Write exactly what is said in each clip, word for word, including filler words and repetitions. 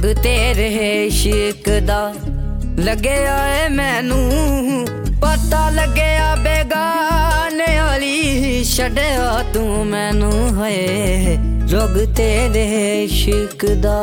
रोग तेरे इश्क दा लगया है मैनू पता लगया बेगाने वाली छड्डिया तू मैनू है रोग तेरे इश्क दा।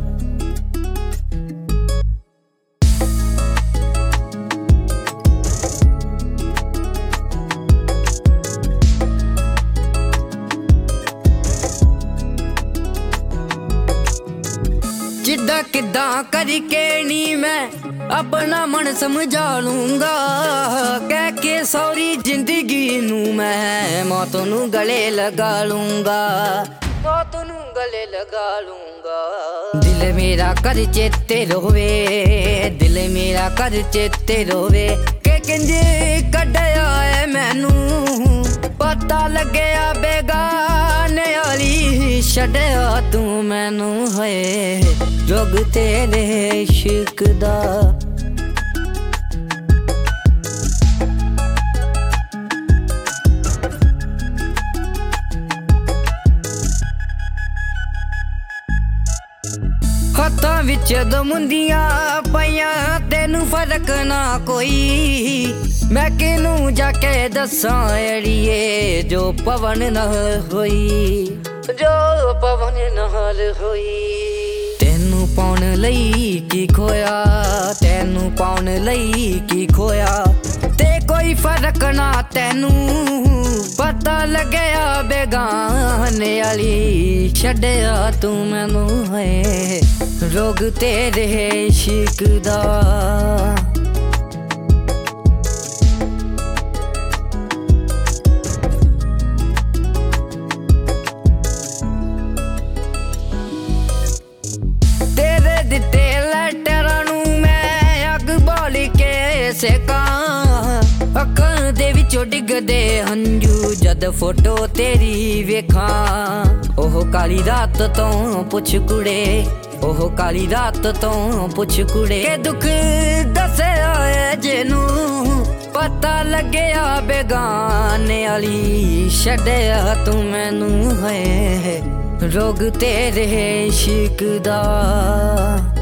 जिद्दां किद्दां करके नी मैं अपना मन समझा लूंगा कह के सारी जिंदगी नू मैं मौत नू गले लगा लूंगा मौत नू गले लगा लूंगा। दिल मेरा कर चेते रोवे दिल मेरा कर चेते रोवे के किंजे कड्डिया है मैनू पता लगया बेगाने वाली छड्डिया तू मैनू है रोग तेरे इश्क दा। हत्थां विच दमुंदियां पईयां तैनू फर्क ना कोई मैं किनू जाके दस्सां अड़िए जो पवन नाल होई जो पवन नाल होई। तैनू पाउण लई की खोया तैनू पाउण लई की खोया ते कोई फर्क ना तैनू पता लगया बेगाने वाली छड्डिया तू मैनू है रोग तेरे इश्क दा। तेरे दिते लैटरां नू मैं अग बाल के सेकां अखां दे विचों डिगदे हंजू जद फोटो तेरी वेखां ओह काली रात तो पुछ कुड़े ओह काली रात तो पुछ कुड़े के दुख दस्या है जिनू पता लगया बेगाने वाली छड्डिया तू मैनू है रोग तेरे इश्क दा।